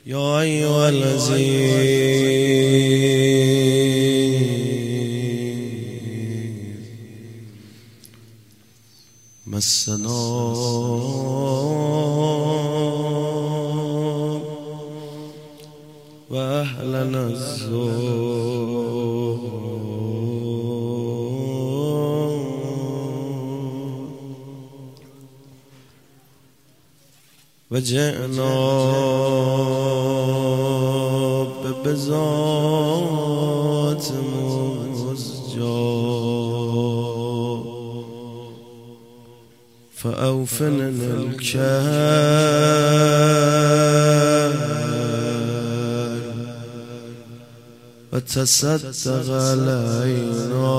يا أيها الذين مسنا وأهلنا الزور وجئنا ببزات مزجا فأوفنا الكيل وتصدق علينا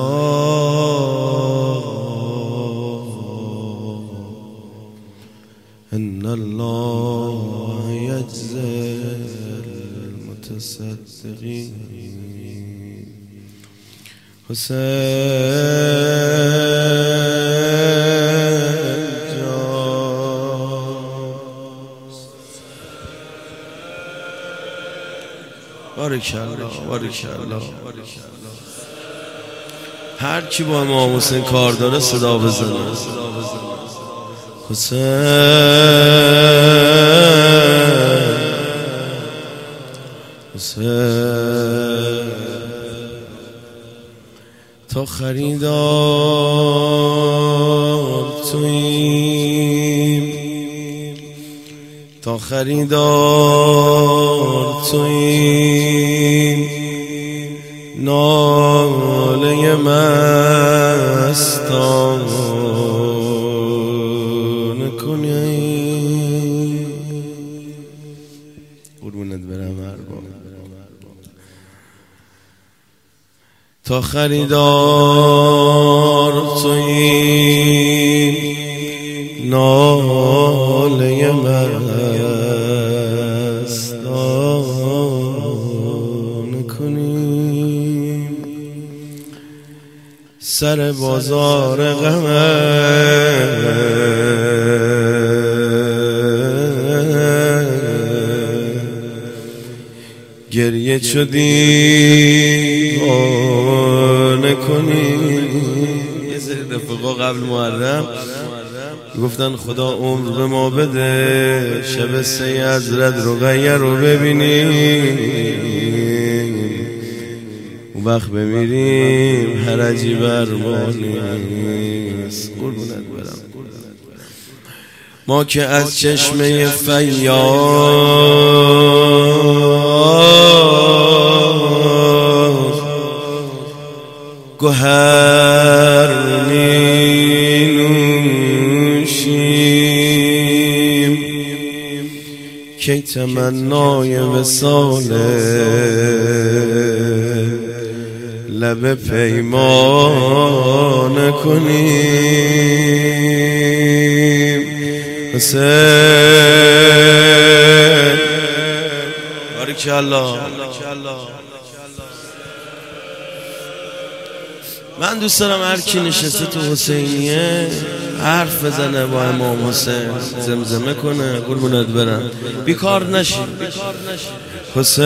إن الله يجزي المتصدقين. حسين بارک الله بارک الله. هر کی با امام حسین کار داره صدا بزنه. حسین حسین تا خریدار توییم، تا خریدار توییم، ناله مستان کنیم. قربونت برم ارباب. تا خریدار توییم، ناله مستان کنیم. سر بازار غمه گریه چو دیوانه کنیم. یه سری رفقا قبل محرم گفتن خدا عمر به ما بده شب سید رقیه رو ببینیم، اون وقت بمیریم حرجی بر ما نیست. قربونت برم. ما که از چشمه فیاض گوهر می نوشیم، کی تمنای وصال لب پیمان کنیم. حسین بارک الله. من دوست دارم هر کی نشسته تو حسینیه حرف بزنه با امام حسین، زمزمه کنه. قربونت برم بیکار نشی. حسین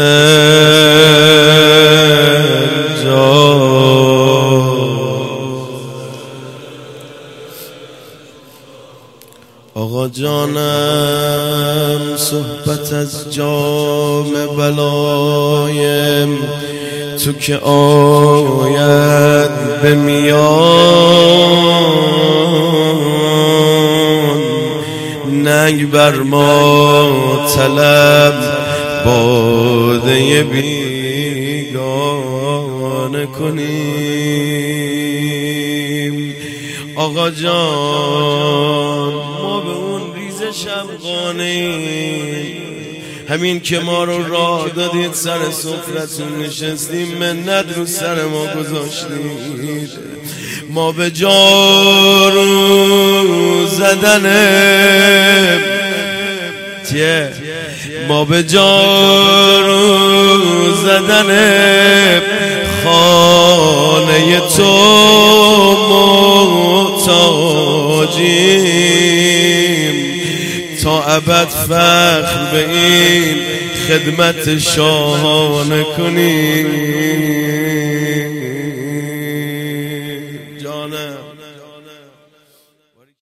جان آقا جانم صحبت از جام بلایم تو که آید به میان، ننگ بر ما طلب باده بیگانه کنیم. آقا جان ما به اون ریزش افغانیم، همین که ما رو راه دادید سر سفرتون نشستیم، منت رو سر ما گذاشتید. ما به جارو زدن ما به جارو زدن خانه تو محتاجیم، تا ابد فخر به این خدمت شاهانه کنی جانم